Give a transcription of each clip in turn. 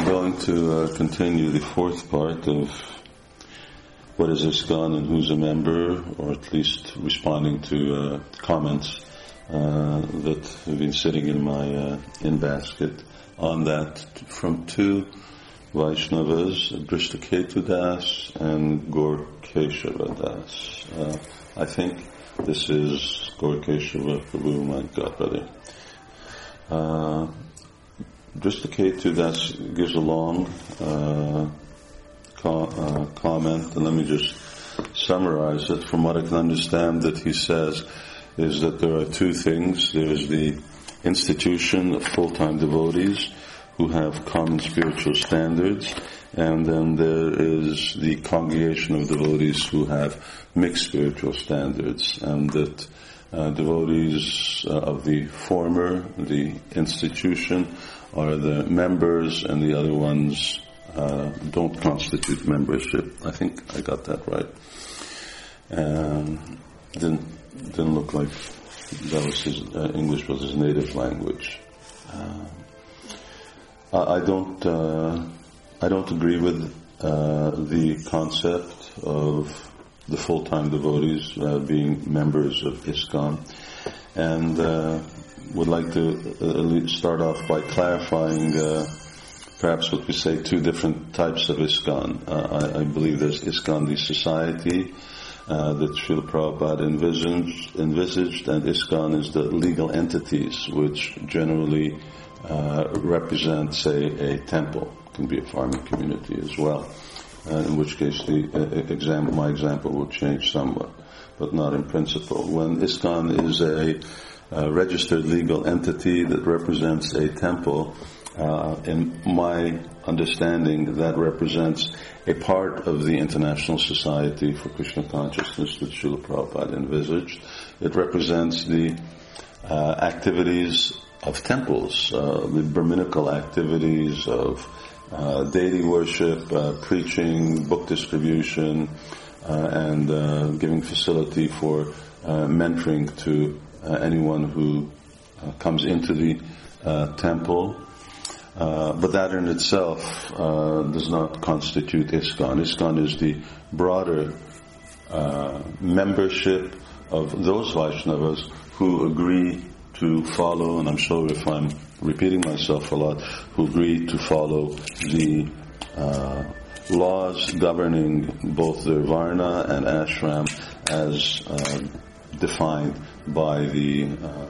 going to continue the fourth part of what is ISKCON and who's a member, or at least responding to comments that have been sitting in my in-basket on that from two Vaishnavas, Drishtaketu Das and Gaur Keshava Das. I think this is Gaur Keshava Prabhu, my godbrother. Drishtaketu Das gives a long comment, and let me just summarize it. From what I can understand that he says is that there are two things. There is the institution of full-time devotees who have common spiritual standards, and then there is the congregation of devotees who have mixed spiritual standards, and that devotees of the former, the institution, are the members, and the other ones don't constitute membership. I think I got that right. Didn't look like that was his English was his native language. I don't agree with the concept of the full-time devotees being members of ISKCON, and would like to start off by clarifying perhaps what we say two different types of ISKCON. I believe there's ISKCON, the society that Srila Prabhupada envisaged, and ISKCON is the legal entities which generally represent, say, a temple. It can be a farming community as well, in which case my example will change somewhat, but not in principle. When ISKCON is a registered legal entity that represents a temple, in my understanding, that represents a part of the International Society for Krishna Consciousness that Srila Prabhupada envisaged. It represents the activities of temples, the Brahminical activities of deity worship, preaching, book distribution, and giving facility for mentoring to anyone who comes into the temple. But that in itself does not constitute ISKCON. ISKCON is the broader membership of those Vaishnavas who agree to follow, and I'm sorry if I'm repeating myself a lot, who agree to follow the laws governing both their Varna and Ashram as defined by the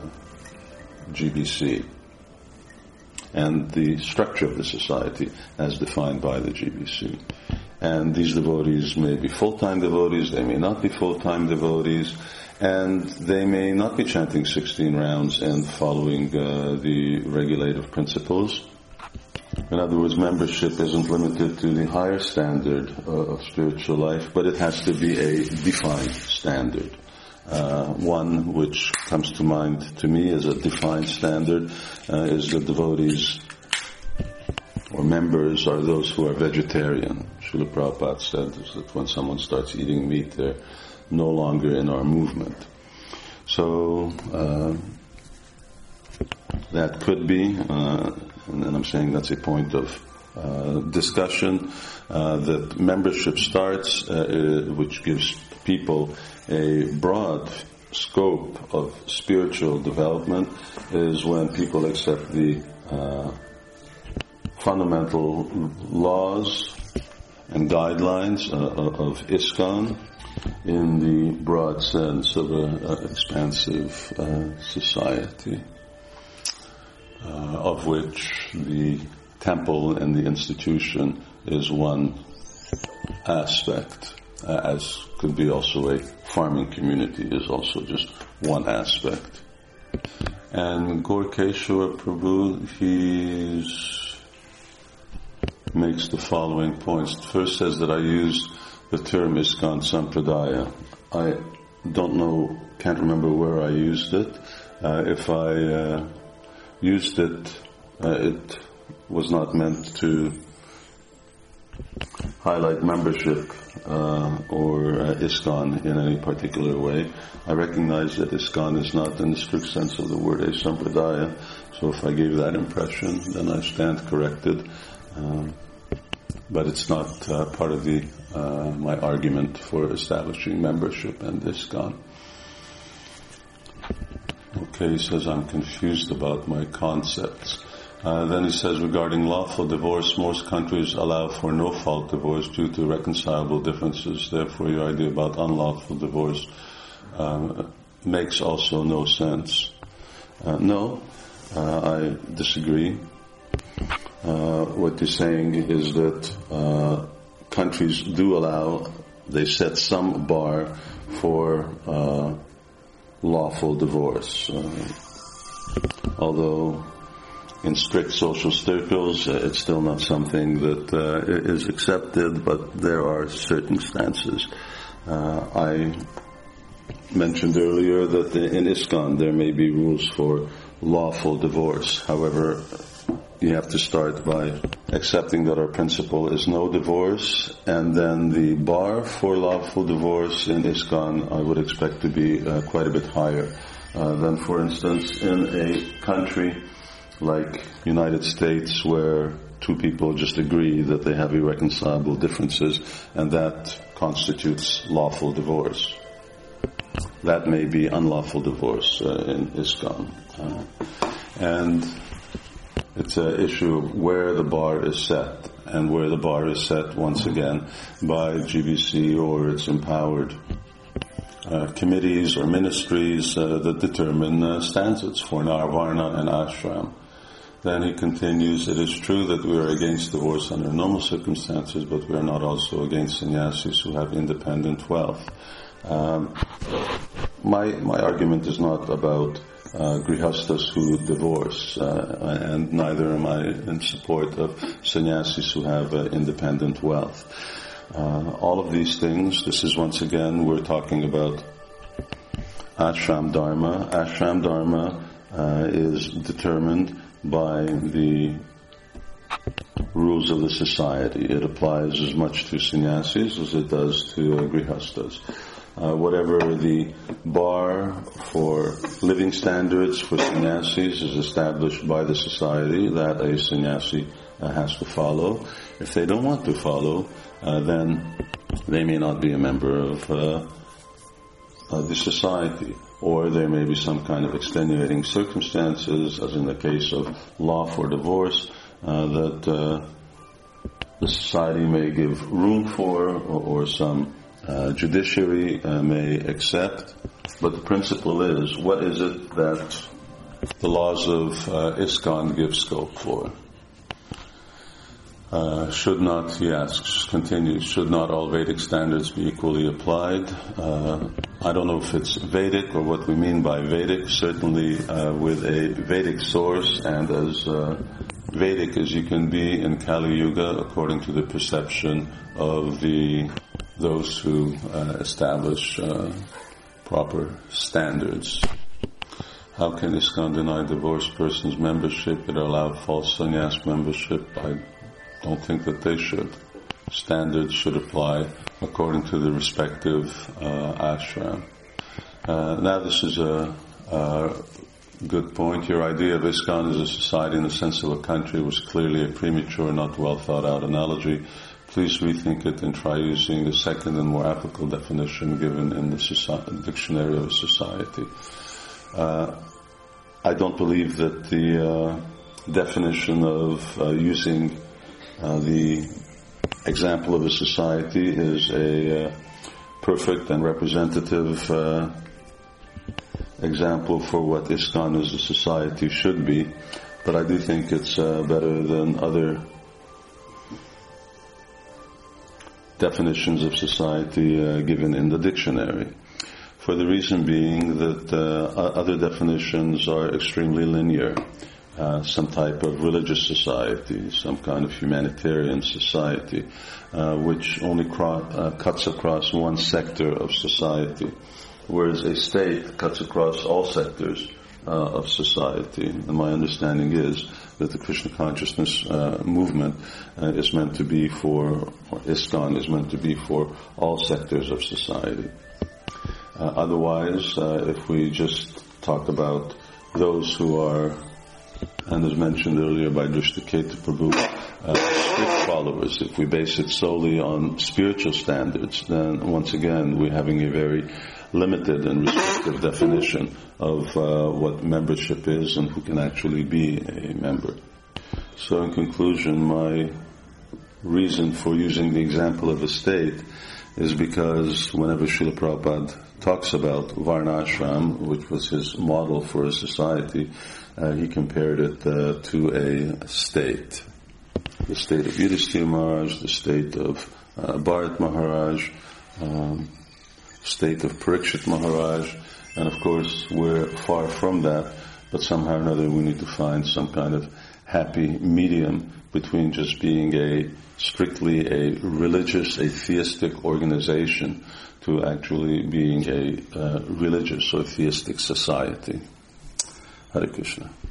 GBC, and the structure of the society as defined by the GBC. And these devotees may be full-time devotees, they may not be full-time devotees, and they may not be chanting 16 rounds and following the regulative principles. In other words, membership isn't limited to the higher standard of spiritual life, but it has to be a defined standard. One which comes to mind to me as a defined standard is that devotees or members are those who are vegetarian. Srila Prabhupada said that when someone starts eating meat, they're no longer in our movement. So that could be, and I'm saying that's a point of discussion, that membership starts, which gives people a broad scope of spiritual development, is when people accept the fundamental laws and guidelines of ISKCON in the broad sense of an expansive society, of which the temple and the institution is one aspect, as could be also a farming community is also just one aspect. And Gaur Keshava Prabhu, he makes the following points. First says that I used the term ISKCON Sampradaya. I don't know, can't remember where I used it. If I used it, it was not meant to highlight membership or ISKCON in any particular way. I recognize that ISKCON is not in the strict sense of the word a sampradaya, so if I gave that impression, then I stand corrected. But it's not part of my argument for establishing membership in ISKCON. Okay, he says, I'm confused about my concepts. Then he says, regarding lawful divorce, most countries allow for no-fault divorce due to reconcilable differences. Therefore, your idea about unlawful divorce makes also no sense. No, I disagree. What you're saying is that countries do allow, they set some bar for lawful divorce. Although in strict social circles, it's still not something that is accepted, but there are circumstances. I mentioned earlier that in ISKCON there may be rules for lawful divorce. However, you have to start by accepting that our principle is no divorce, and then the bar for lawful divorce in ISKCON I would expect to be quite a bit higher than, for instance, in a country like United States, where two people just agree that they have irreconcilable differences, and that constitutes lawful divorce. That may be unlawful divorce in ISKCON. And it's an issue of where the bar is set, and where the bar is set, once again, by GBC or its empowered committees or ministries that determine standards for Varna and ashram. Then he continues, it is true that we are against divorce under normal circumstances, but we are not also against sannyasis who have independent wealth. My argument is not about grihastas who divorce, and neither am I in support of sannyasis who have independent wealth. All of these things, this is once again, we're talking about ashram dharma. Ashram dharma is determined by the rules of the society. It applies as much to sannyasis as it does to grihastas. Whatever the bar for living standards for sannyasis is established by the society, that a sannyasi has to follow. If they don't want to follow, then they may not be a member of the society. Or there may be some kind of extenuating circumstances, as in the case of law for divorce, that the society may give room for, or some judiciary may accept. But the principle is, what is it that the laws of ISKCON give scope for? Should not, he asks, continues, should not all Vedic standards be equally applied? I don't know if it's Vedic or what we mean by Vedic. Certainly with a Vedic source, and as Vedic as you can be in Kali Yuga, according to the perception of those who establish proper standards. How can ISKCON deny divorced persons membership but allow false sannyas membership? I don't think that they should. Standards should apply according to the respective ashram. Now this is a good point. Your idea of ISKCON as a society in the sense of a country was clearly a premature, not well thought out analogy. Please rethink it and try using the second and more applicable definition given in the dictionary of a society. I don't believe that the definition of using the example of a society is a perfect and representative example for what ISKCON as a society should be, but I do think it's better than other definitions of society given in the dictionary, for the reason being that other definitions are extremely linear. Some type of religious society, some kind of humanitarian society, which only cuts across one sector of society, whereas a state cuts across all sectors of society. And my understanding is that the Krishna consciousness movement is meant to be for, or ISKCON is meant to be for all sectors of society. Otherwise, if we just talk about those who are, and as mentioned earlier by Drishtaketa Prabhu, followers. If we base it solely on spiritual standards, then once again we're having a very limited and restrictive definition of what membership is and who can actually be a member. So in conclusion, my reason for using the example of a state is because whenever Srila Prabhupada talks about Varnashram, which was his model for a society, he compared it to a state. The state of Yudhishthira Maharaj, the state of Bharat Maharaj, state of Parikshit Maharaj, and of course we're far from that, but somehow or another we need to find some kind of happy medium between just being strictly a religious, a theistic organization to actually being a religious or theistic society. Hare Krishna.